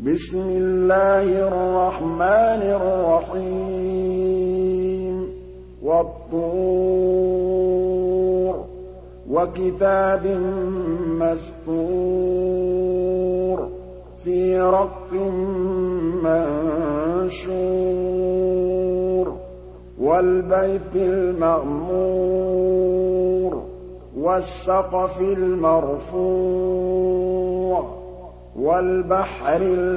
بسم الله الرحمن الرحيم والطور وكتاب مسطور في رق منشور والبيت المعمور والسقف المرفوع والبحر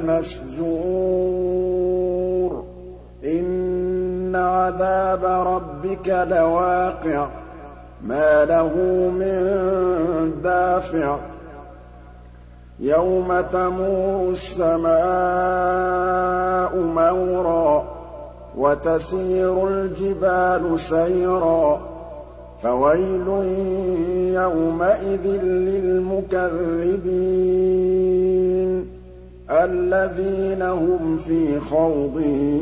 المسجور إن عذاب ربك لواقع ما له من دافع يوم تمور السماء مورا وتسير الجبال سيرا فويل يومئذ للمكذبين الذين هم في خوض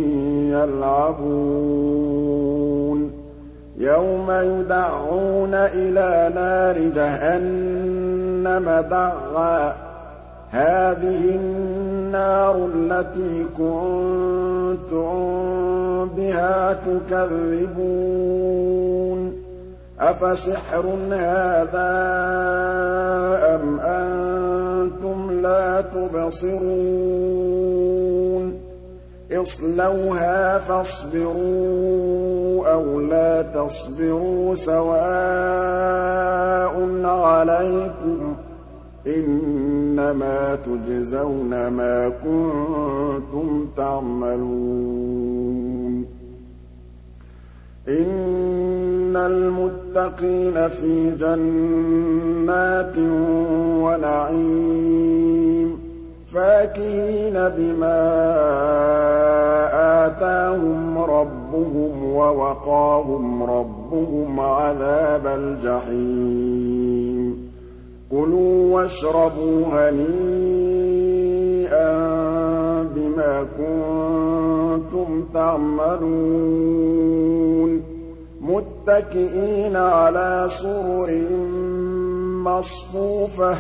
يلعبون يوم يدعون إلى نار جهنم دعا هذه النار التي كنتم بها تكذبون أفسحر هذا أم أنتم لا تبصرون اصلوها فاصبروا أو لا تصبروا سواء عليكم إنما تجزون ما كنتم تعملون إن المتقين في جنات ونعيم فاكهين بما آتاهم ربهم ووقاهم ربهم عذاب الجحيم كلوا واشربوا هنيئا بما كنتم تعملون متكئين على سرر مصفوفة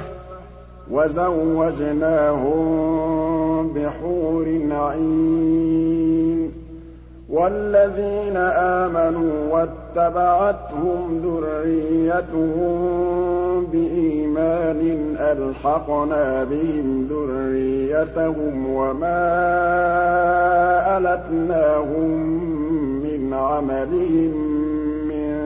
وزوجناهم بحور عين والذين آمنوا واتبعتهم ذريتهم بإيمان ألحقنا بهم ذريتهم وما ألتناهم من عملهم من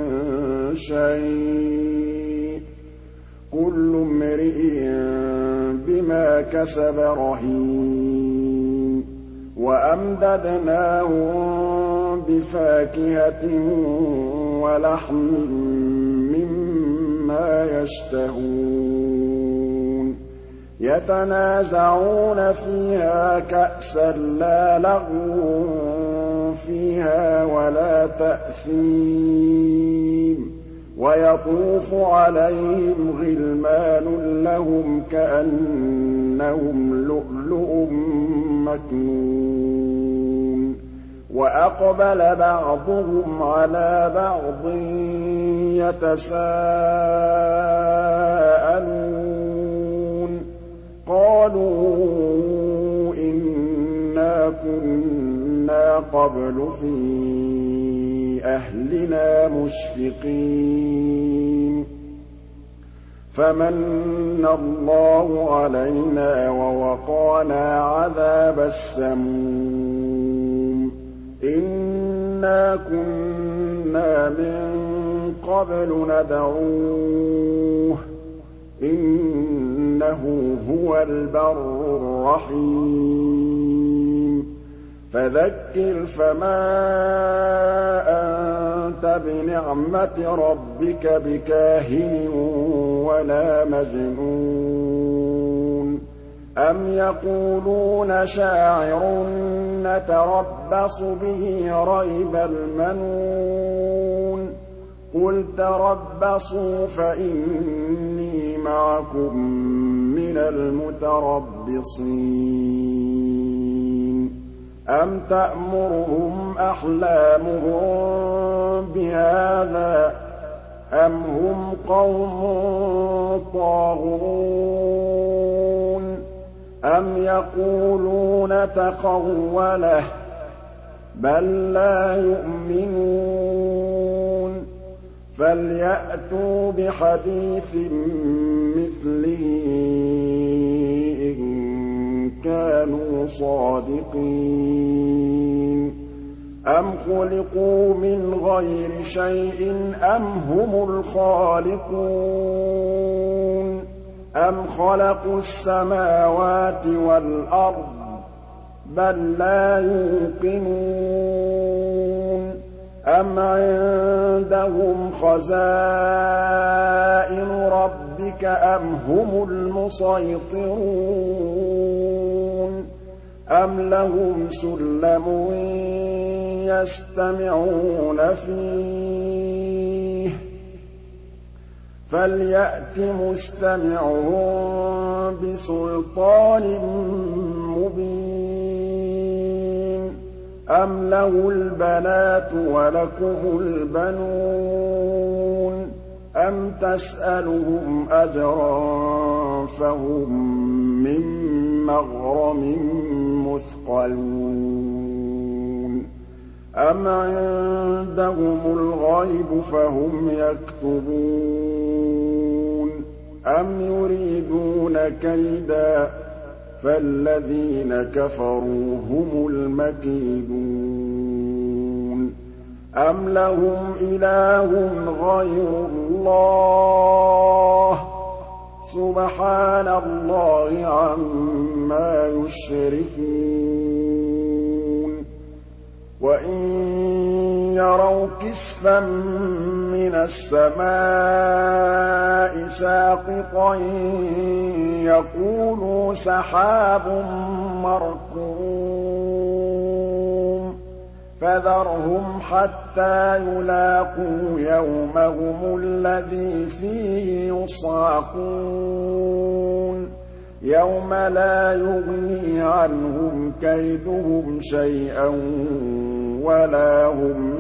شيء كل امرئ بما كسب رهين وأمددناهم بفاكهة ولحم مما يشتهون يتنازعون فيها كأسا لا لغو فيها ولا تأثيم ويطوف عليهم غلمان لهم كأنهم لؤلؤ مكنون وأقبل بعضهم على بعض يتساءلون قالوا إنا كنا قبل في أهلنا مشفقين فمن الله علينا ووقانا عذاب السموم إنا كنا من قبل ندعوه إنه هو البر الرحيم فذكر فما أنت بنعمة ربك بكاهن ولا مجنون أم يقولون شاعر نتربص به ريب المنون قل تربصوا فإني معكم من المتربصين أم تأمرهم أحلامهم بهذا أم هم قوم طاغون أَمْ يَقُولُونَ تَقَوَّلَهُ ۚ بَل لَّا يُؤْمِنُونَ فَلْيَأْتُوا بِحَدِيثٍ مِّثْلِهِ إِن كَانُوا صَادِقِينَ أَمْ خُلِقُوا مِنْ غَيْرِ شَيْءٍ أَمْ هُمُ الْخَالِقُونَ أَمْ خَلَقُوا السَّمَاوَاتِ وَالْأَرْضَ ۚ بَل لَّا يُوقِنُونَ أَمْ عِندَهُمْ خَزَائِنُ رَبِّكَ أَمْ هُمُ الْمُصَيْطِرُونَ أَمْ لَهُمْ سُلَّمٌ يَسْتَمِعُونَ فِيهِ ۖ فَلْيَأْتِ مُسْتَمِعُهُم بِسُلْطَانٍ مُّبِينٍ أَمْ لَهُ الْبَنَاتُ وَلَكُمُ الْبَنُونَ أَمْ تَسْأَلُهُمْ أَجْرًا فَهُم مِّن مَّغْرَمٍ مُّثْقَلُونَ أَمْ عِندَهُمُ الْغَيْبُ فَهُمْ يَكْتُبُونَ أَمْ يُرِيدُونَ كَيْدًا ۖ فَالَّذِينَ كَفَرُوا هُمُ الْمَكِيدُونَ أَمْ لَهُمْ إِلَٰهٌ غَيْرُ اللَّهِ ۚ سُبْحَانَ اللَّهِ عَمَّا يُشْرِكُونَ وَإِن يَرَوْا كِسْفًا مِّنَ السَّمَاءِ سَاقِطًا يَقُولُوا سَحَابٌ مَّرْكُومٌ فَذَرْهُمْ حَتَّىٰ يُلَاقُوا يَوْمَهُمُ الَّذِي فِيهِ يُصْعَقُونَ يَوْمَ لَا يُغْنِي عَنْهُمْ كَيْدُهُمْ شَيْئًا وَلَا هُمْ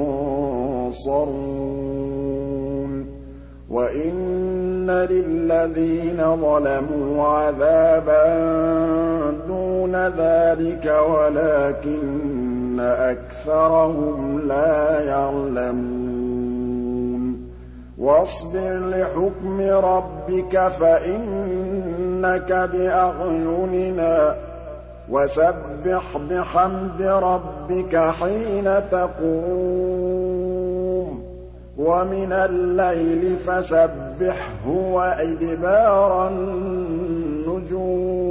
يُنصَرُونَ وَإِنَّ لِلَّذِينَ ظَلَمُوا عَذَابًا دُونَ ذَٰلِكَ وَلَٰكِنَّ أَكْثَرَهُمْ لَا يَعْلَمُونَ وَاصْبِرْ لِحُكْمِ رَبِّكَ فَإِنَّكَ بِأَعْيُنِنَا وَسَبِّحْ بِحَمْدِ رَبِّكَ حِينَ تَقُومُ وَمِنَ اللَّيْلِ فَسَبِّحْهُ وَإِدْبَارَ النُّجُومِ